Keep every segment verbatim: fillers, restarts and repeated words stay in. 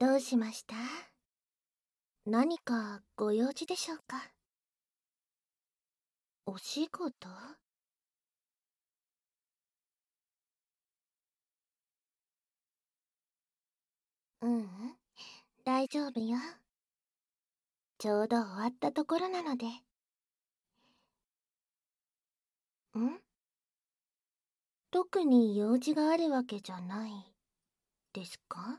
どうしました？何かご用事でしょうか？お仕事？ううん、大丈夫よ。ちょうど終わったところなので。ん？特に用事があるわけじゃないですか？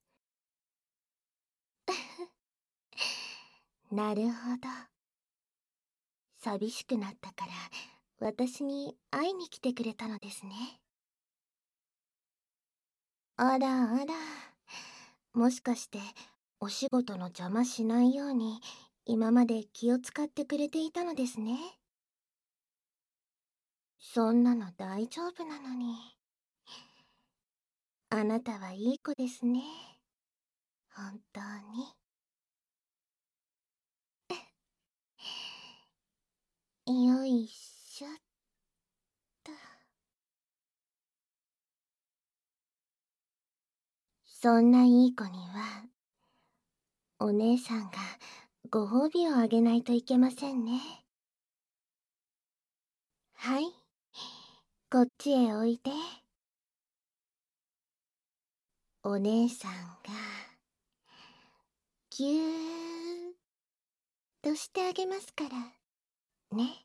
なるほど。寂しくなったから私に会いに来てくれたのですね。あらあら、もしかしてお仕事の邪魔しないように今まで気を使ってくれていたのですね。そんなの大丈夫なのに。あなたはいい子ですね。本当に。よいしょっと。そんないい子にはお姉さんがご褒美をあげないといけませんね。はい、こっちへおいで。お姉さんがぎゅーっとしてあげますからね。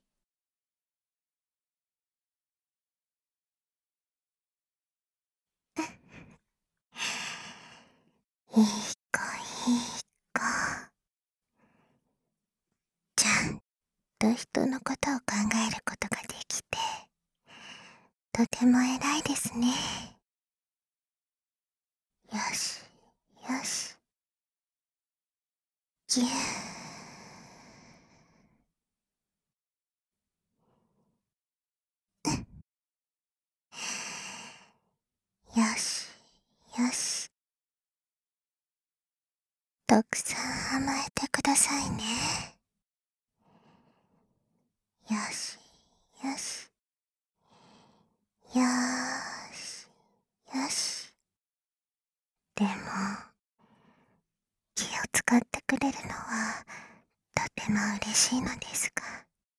いい子いい子。ちゃんと人のことを考えることができてとても偉いですね。よしよし、ぎゅー。よしよし、たくさん甘えてくださいね。よしよし、よーしよし。でも気を使ってくれるのはとても嬉しいのですが、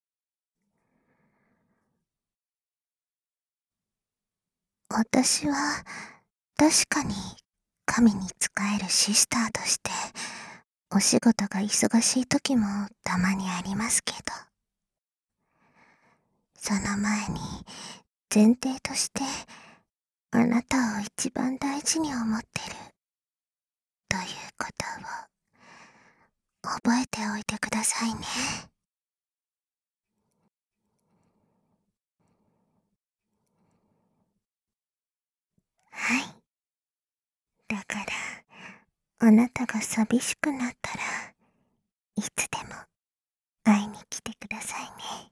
私は確かに神に仕えるシスターとしてお仕事が忙しい時もたまにありますけど、その前に前提としてあなたを一番大事に思ってるということを覚えておいてくださいね。はい。だからあなたが寂しくなったらいつでも会いに来てくださいね。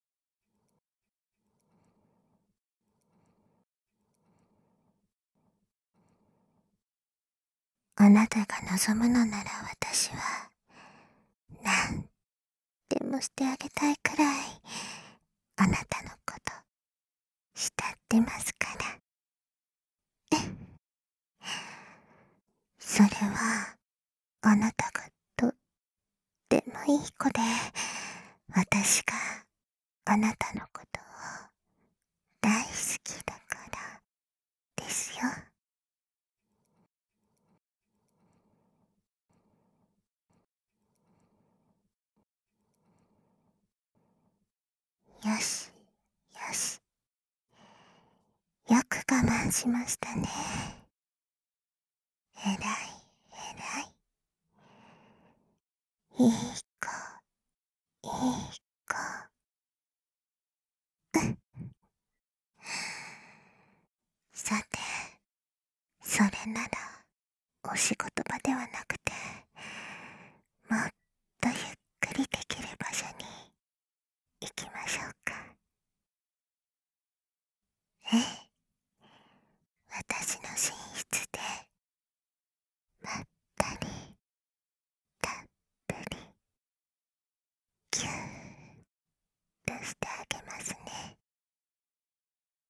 あなたが望むのなら私はなんでもしてあげたいくらいあなたのこと慕ってますから。それはあなたがとってもいい子で、私があなたのことを大好きだからですよ。よしよし、よく我慢しましたね。えらいえらい、いい子いい子。さて、それならお仕事場ではなくてもっとゆっくりできる場所に行きましょうか。ええ、私の寝室でまったりたっぷりぎゅーっとしてあげますね。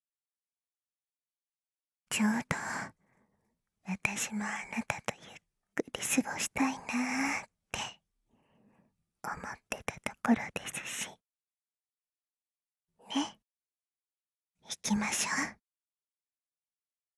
ちょうど私もあなたとゆっくり過ごしたいなーって思ってたところですし。ね、行きましょう。